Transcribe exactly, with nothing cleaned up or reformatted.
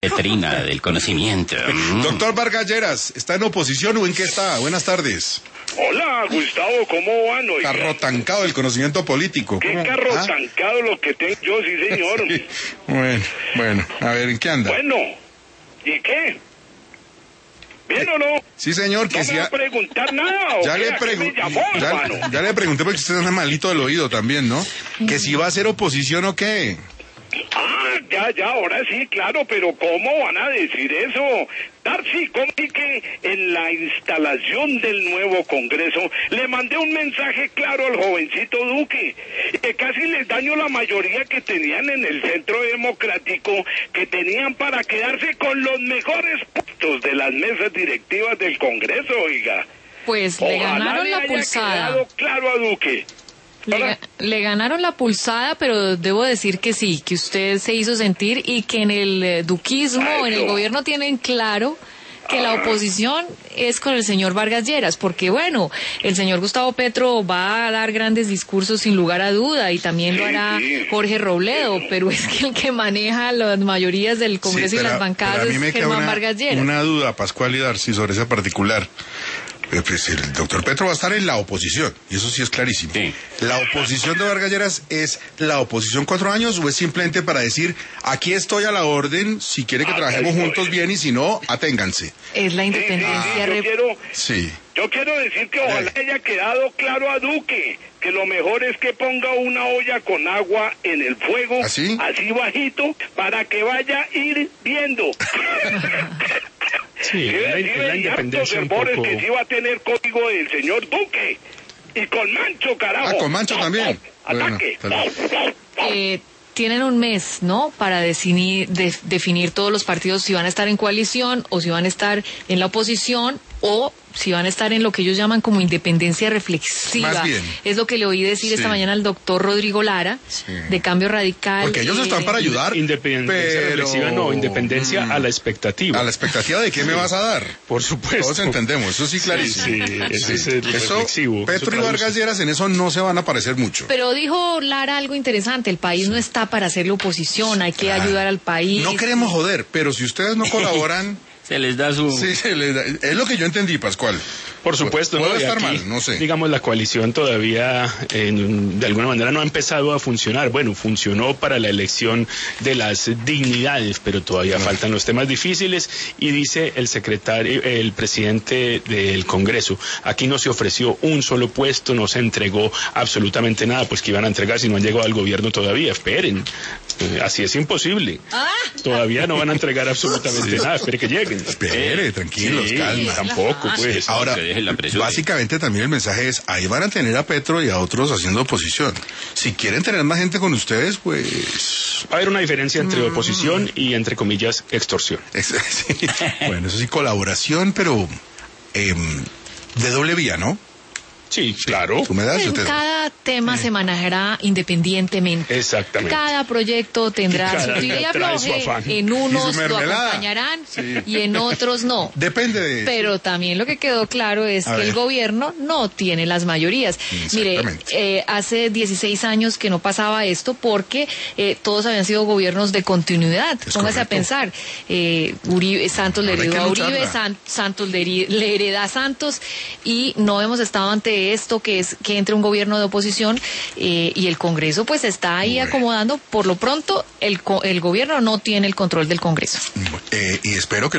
Letrina del conocimiento. Doctor Vargas Lleras, ¿está en oposición o en qué está? Buenas tardes. Hola, Gustavo, ¿cómo van hoy? Carro tancado del conocimiento político. ¿Qué ¿Cómo? carro ¿Ah? tancado lo que tengo yo, sí, señor? Sí. Bueno, bueno, a ver, ¿en qué anda? Bueno, ¿y qué? ¿Bien o no? Sí, señor, que ¿No sí. me va a preguntar nada? ¿O Ya qué? le, ¿A qué pregun- me llamó, hermano? ya, ya le pregunté porque usted anda malito del oído también, ¿no? Que si va a ser oposición o qué. Ah, ya, ya, ahora sí, claro, pero ¿cómo van a decir eso? Darcy, ¿cómo sí que en la instalación del nuevo Congreso le mandé un mensaje claro al jovencito Duque, que casi les daño la mayoría que tenían en el Centro Democrático, que tenían para quedarse con los mejores puestos de las mesas directivas del Congreso, oiga? Pues le Ojalá ganaron le la haya pulsada. quedado claro a Duque. Le, Hola. le ganaron la pulsada, pero debo decir que sí, que usted se hizo sentir y que en el eh, duquismo, Ay, en el no. gobierno tienen claro que la oposición es con el señor Vargas Lleras, porque bueno, el señor Gustavo Petro va a dar grandes discursos sin lugar a duda y también lo Sí, hará sí. Jorge Robledo, pero es que el que maneja las mayorías del Congreso Sí, y pero- las bancadas pero a mí es me queda Germán una, Vargas Lleras. una duda, Pascual y Darcy, sobre ese particular. Eh, Pues el doctor Petro va a estar en la oposición, y eso sí es clarísimo. Sí. ¿La oposición de Vargas Lleras es la oposición cuatro años o es simplemente para decir, aquí estoy a la orden, si quiere que Ah, trabajemos eso juntos es. bien y si no, aténganse? Es la Sí, sí, sí, independencia. yo re- quiero... Sí. Yo quiero decir que ojalá Eh. haya quedado claro a Duque que lo mejor es que ponga una olla con agua en el fuego, ¿Así? así bajito, para que vaya hirviendo. Sí, Sí, la, sí, la y independencia hartos un hervores poco... que sí va a tener código del señor Duque. Y con Mancho, carajo. Ah, con Mancho también. Bueno, Ataque. tal vez. Eh, tienen un mes, ¿no?, para definir, de- definir todos los partidos si van a estar en coalición o si van a estar en la oposición o si van a estar en lo que ellos llaman como independencia reflexiva. Más bien. Es lo que le oí decir Sí. esta mañana al doctor Rodrigo Lara, Sí. de Cambio Radical. Porque ellos eh, están para ayudar, Independencia pero... reflexiva no, independencia Mm, a la expectativa. a la expectativa de qué me vas a dar. Por supuesto. Todos entendemos, eso sí clarísimo. Sí, sí, ese es el Eso, reflexivo. Petro Eso y Vargas traduce. Lleras en eso no se van a parecer mucho. Pero dijo Lara algo interesante, el país no está para hacerle oposición, hay que Ah, ayudar al país. No queremos joder, pero si ustedes no colaboran, Se les da su... sí, se les da- es lo que yo entendí, Pascual. Por supuesto, Puede ¿no? Y estar aquí, mal, no sé. Digamos, la coalición todavía, eh, de alguna manera, no ha empezado a funcionar. Bueno, funcionó para la elección de las dignidades, pero todavía faltan los temas difíciles. Y dice el secretario, el presidente del Congreso, aquí no se ofreció un solo puesto, no se entregó absolutamente nada, pues que iban a entregar si no han llegado al gobierno todavía. Esperen, eh, así es imposible. Todavía no van a entregar absolutamente nada, espere que lleguen. Espere, tranquilos, Sí, calma. tampoco, pues. Ahora, se deje la presión. básicamente también el mensaje es, ahí van a tener a Petro y a otros haciendo oposición. Si quieren tener más gente con ustedes, pues... Va a haber una diferencia entre oposición y, entre comillas, extorsión. es- sí. Bueno, eso sí, colaboración, pero em, de doble vía, ¿no? Sí, claro. Tú me das, yo En te doy. cada tema se manejará independientemente. Exactamente. Cada proyecto tendrá Cada su tira y una trae su afloje, afán. en Y unos su lo mermelada. acompañarán Sí. y en otros no. Depende de... Pero también lo que quedó claro es A que ver. el gobierno no tiene las mayorías. Mire, Exactamente. eh, hace dieciséis años que no pasaba esto porque eh, todos habían sido gobiernos de continuidad. Es Póngase a correcto. pensar, eh, Uribe, Santos le Ahora hay heredó que a Uribe, lucharla. San- Santos le, heri- le hereda a Santos y no hemos estado ante esto que es que entre un gobierno de oposición eh, y el Congreso pues está ahí Bueno. acomodando. Por lo pronto el, co- el gobierno no tiene el control del Congreso. Eh, y espero que